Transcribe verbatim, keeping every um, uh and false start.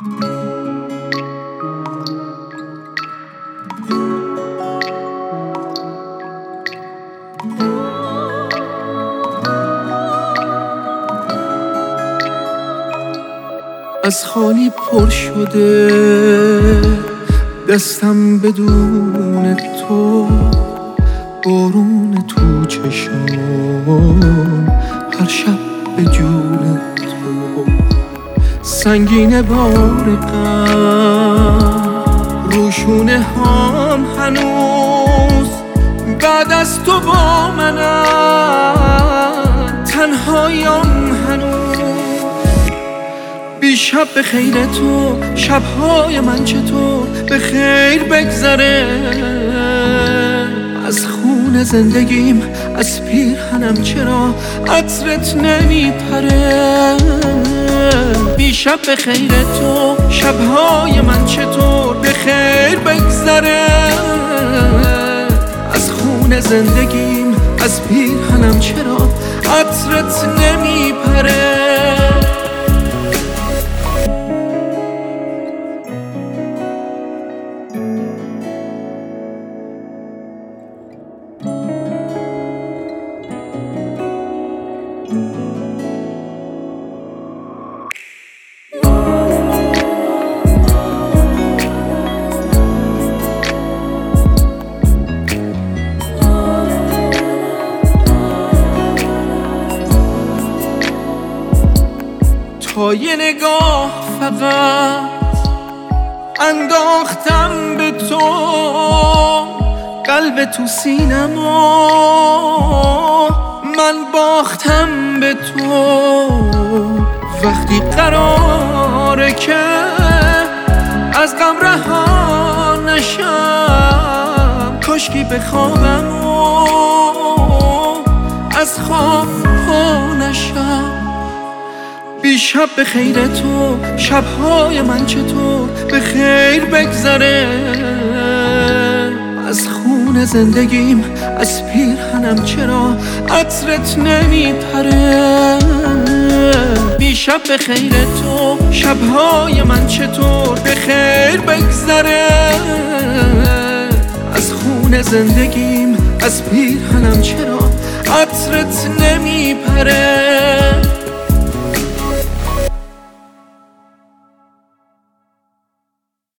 از خالی پر شده دستم بدون تو، بارون تو چشام هر شب به جون تو، سنگین بار غم روشونه هام هنوز بعد از تو با منم، تنهایم هنوز. بیشب به خیر تو، شبهای من چطور به خیر بگذره، از خون زندگیم از پیرهنم چرا عطرت نمیپره. بیشب به خیر تو، شبهای من چطور به خیر بگذره، از خون زندگیم از پیرهنم چرا عطرت نمیپره. تا یه نگاه فقط انداختم به تو، قلب تو سینما من باختم به تو. وقتی قراره که از غم رها نشم، کاشکی بخوابم و از خواب پا نشم. بیشب به خیر تو، شبهای من چطور به خیر بگذره، از خون زندگیم از پیرهنم چرا عطرت نمیپره. بیشب به خیر تو، شبهای من چطور به خیر بگذره، از خون زندگیم از پیرهنم چرا عطرت نمیپره.